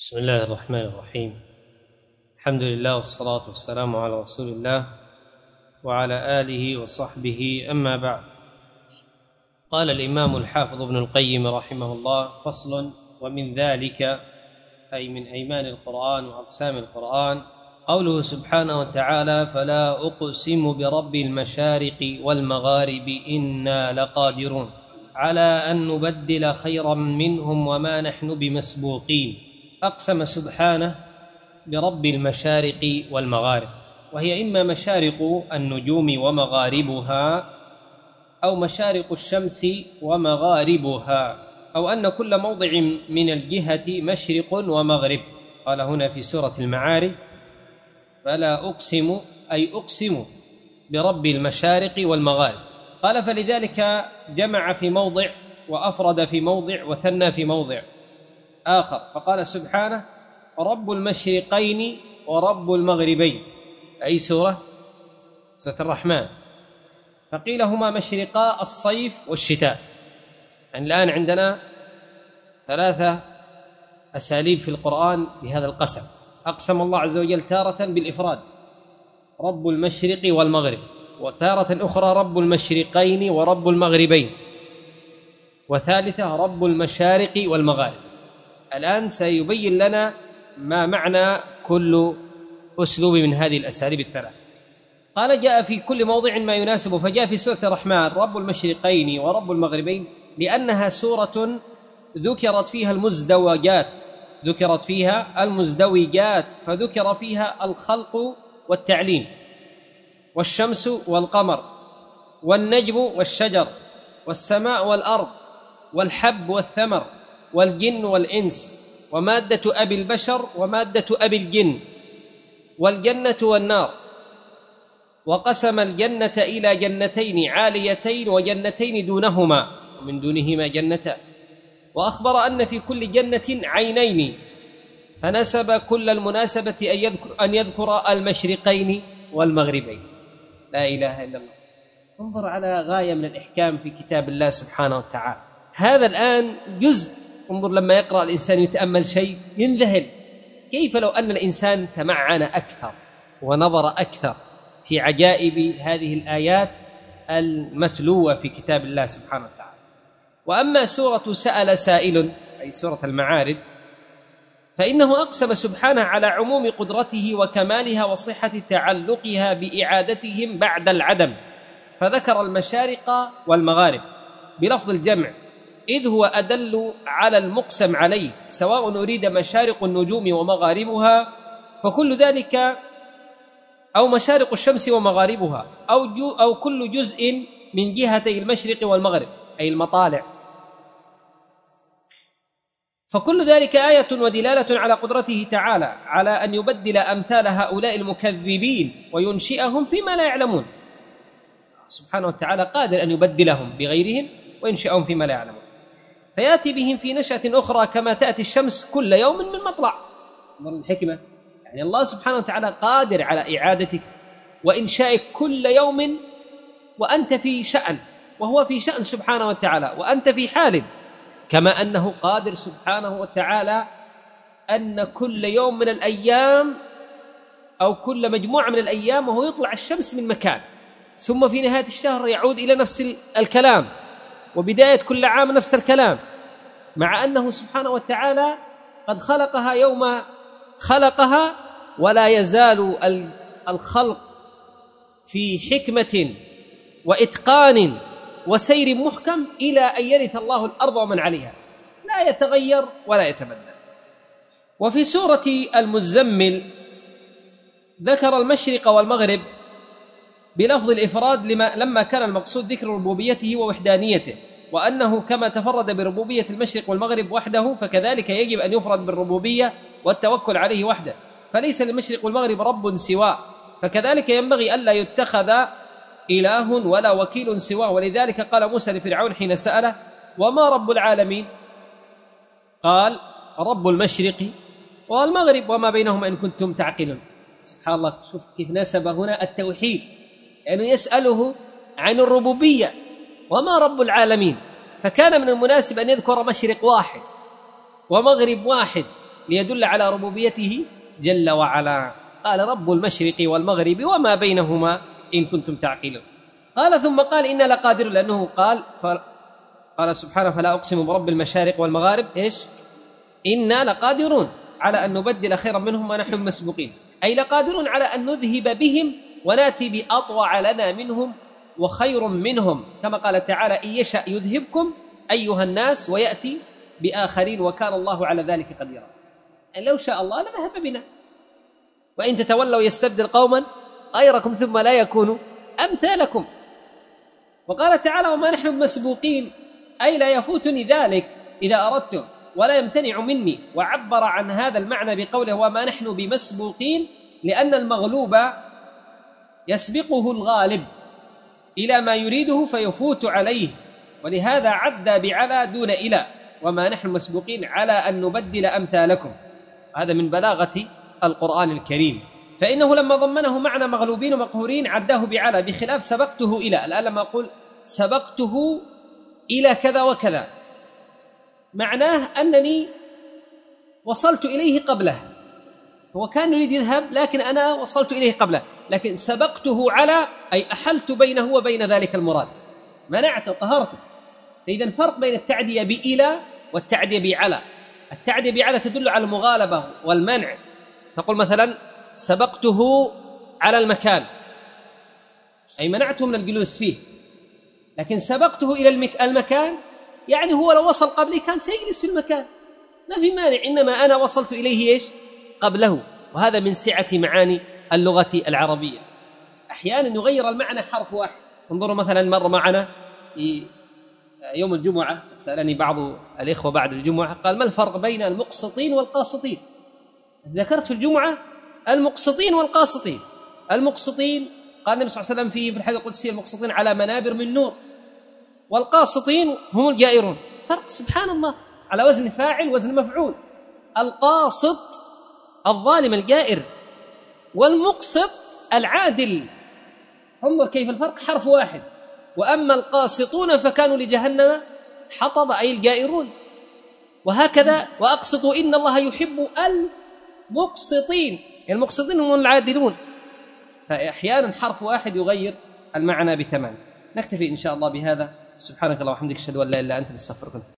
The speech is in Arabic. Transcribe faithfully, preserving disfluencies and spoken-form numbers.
بسم الله الرحمن الرحيم. الحمد لله والصلاة والسلام على رسول الله وعلى آله وصحبه، أما بعد. قال الإمام الحافظ ابن القيم رحمه الله: فصل: ومن ذلك، أي من أيمان القرآن وأقسام القرآن، قوله سبحانه وتعالى: فلا أقسم برب المشارق والمغارب إنا لقادرون على أن نبدل خيرا منهم وما نحن بمسبوقين. أقسم سبحانه برب المشارق والمغارب، وهي إما مشارق النجوم ومغاربها، أو مشارق الشمس ومغاربها، أو أن كل موضع من الجهة مشرق ومغرب. قال هنا في سورة المعارج: فلا أقسم، أي أقسم برب المشارق والمغارب. قال: فلذلك جمع في موضع وأفرد في موضع وثنى في موضع آخر، فقال سبحانه: رب المشرقين ورب المغربين، أي سورة سورة الرحمن. فقيل هما مشرقا الصيف والشتاء. يعني الآن عندنا ثلاثة أساليب في القرآن بهذا القسم. أقسم الله عز وجل تارة بالإفراد: رب المشرق والمغرب، وتارة أخرى رب المشرقين ورب المغربين، وثالثة رب المشارق والمغارب. الآن سيبين لنا ما معنى كل أسلوب من هذه الأساليب الثلاث. قال: جاء في كل موضع ما يناسب، فجاء في سورة الرحمن رب المشرقين ورب المغربين لأنها سورة ذكرت فيها المزدوجات ذكرت فيها المزدوجات فذكر فيها الخلق والتعليم، والشمس والقمر، والنجم والشجر، والسماء والأرض، والحب والثمر، والجن والإنس، ومادة أبي البشر ومادة أبي الجن، والجنة والنار. وقسم الجنة إلى جنتين عاليتين وجنتين دونهما ومن دونهما جنتان، وأخبر أن في كل جنة عينين، فنسب كل المناسبة أن يذكر المشرقين والمغربين. لا إله إلا الله. انظر على غاية من الإحكام في كتاب الله سبحانه وتعالى. هذا الآن جزء. انظر لما يقرأ الإنسان يتأمل شيء ينذهل. كيف لو أن الإنسان تمعن أكثر ونظر أكثر في عجائب هذه الآيات المتلوة في كتاب الله سبحانه وتعالى. وأما سورة سأل سائل، أي سورة المعارج، فإنه أقسم سبحانه على عموم قدرته وكمالها وصحة تعلقها بإعادتهم بعد العدم، فذكر المشارق والمغارب بلفظ الجمع، إذ هو أدل على المقسم عليه، سواء أريد مشارق النجوم ومغاربها فكل ذلك، أو مشارق الشمس ومغاربها، أو, أو كل جزء من جهتي المشرق والمغرب، أي المطالع، فكل ذلك آية ودلالة على قدرته تعالى على أن يبدل أمثال هؤلاء المكذبين وينشئهم فيما لا يعلمون. سبحانه وتعالى قادر أن يبدلهم بغيرهم وينشئهم فيما لا يعلمون، فيأتي بهم في نشأة أخرى كما تأتي الشمس كل يوم من مطلع. انظر الحكمة، يعني الله سبحانه وتعالى قادر على إعادتك وإنشائك كل يوم وأنت في شأن، وهو في شأن سبحانه وتعالى، وأنت في حال، كما أنه قادر سبحانه وتعالى أن كل يوم من الأيام أو كل مجموعة من الأيام وهو يطلع الشمس من مكان، ثم في نهاية الشهر يعود إلى نفس الكلام، وبداية كل عام نفس الكلام، مع أنه سبحانه وتعالى قد خلقها يوم خلقها، ولا يزال الخلق في حكمة وإتقان وسير محكم إلى أن يرث الله الأرض ومن عليها، لا يتغير ولا يتبدل. وفي سورة المزمل ذكر المشرق والمغرب بلفظ الإفراد لما لما كان المقصود ذكر ربوبيته ووحدانيته، وأنه كما تفرد بربوبية المشرق والمغرب وحده فكذلك يجب أن يفرد بالربوبية والتوكل عليه وحده، فليس للمشرق والمغرب رب سواه، فكذلك ينبغي ألا يتخذ إله ولا وكيل سواه. ولذلك قال موسى لفرعون حين سأله: وما رب العالمين؟ قال: رب المشرق والمغرب وما بينهما إن كنتم تعقلون. سبحان الله، شوف كيف نسب هنا التوحيد، يعني يسأله عن الربوبية وما رب العالمين، فكان من المناسب أن يذكر مشرق واحد ومغرب واحد ليدل على ربوبيته جل وعلا. قال رب المشرق والمغرب وما بينهما إن كنتم تعقلون. قال ثم قال إنا لقادر، لأنه قال قال سبحانه فلا أقسم برب المشارق والمغارب إيش؟ إنا لقادرون على أن نبدل خيرا منهم ونحن مسبوقين، أي لقادرون على أن نذهب بهم ونأتي بأطوع لنا منهم وخير منهم، كما قال تعالى إن يشأ يذهبكم أيها الناس ويأتي بآخرين وكان الله على ذلك قديرا. يعني لو شاء الله لذهب بنا، وإن تتولوا يستبدل قوما غيركم ثم لا يكونوا أمثالكم. وقال تعالى وما نحن بمسبوقين، أي لا يفوتني ذلك إذا أردت ولا يمتنع مني. وعبر عن هذا المعنى بقوله وما نحن بمسبوقين، لأن المغلوب يسبقه الغالب إلى ما يريده فيفوت عليه، ولهذا عدى بعلى دون إلى، وما نحن مسبوقين على أن نبدل أمثالكم. هذا من بلاغة القرآن الكريم، فإنه لما ضمنه معنى مغلوبين ومقهورين عداه بعلى، بخلاف سبقته إلى. الآن لما أقول سبقته إلى كذا وكذا، معناه أنني وصلت إليه قبله، هو كان يريد يذهب لكن أنا وصلت إليه قبله، لكن سبقته على أي أحلت بينه وبين ذلك المراد، منعته طهرته. إذن فرق بين التعدية بإلى والتعدية بعلى. التعدية بعلى تدل على المغالبة والمنع، تقول مثلا سبقته على المكان أي منعته من الجلوس فيه، لكن سبقته إلى المكان يعني هو لو وصل قبلي كان سيجلس في المكان، ما في مانع، إنما أنا وصلت إليه إيش؟ قبله. وهذا من سعة معاني اللغة العربية. أحيانا يغير المعنى حرف واحد. انظروا مثلا مر معنا يوم الجمعة سألني بعض الإخوة بعد الجمعة قال ما الفرق بين المقسطين والقاسطين؟ ذكرت في الجمعة المقسطين والقاسطين. المقسطين قال النبي صلى الله عليه وسلم فيه في الحديث القدسي المقسطين على منابر من نور، والقاسطين هم الجائرون. فرق سبحان الله، على وزن فاعل وزن مفعول. القاسط الظالم الجائر، والمقسط العادل. انظر كيف الفرق، حرف واحد. وأما القاسطون فكانوا لجهنم حطب أي الجائرون. وهكذا وأقسطوا إن الله يحب المقسطين، المقسطين هم العادلون. فأحيانا حرف واحد يغير المعنى بتمام. نكتفي إن شاء الله بهذا. سبحانك اللهم وبحمدك أشهد أن لا إله إلا أنت نستغفرك.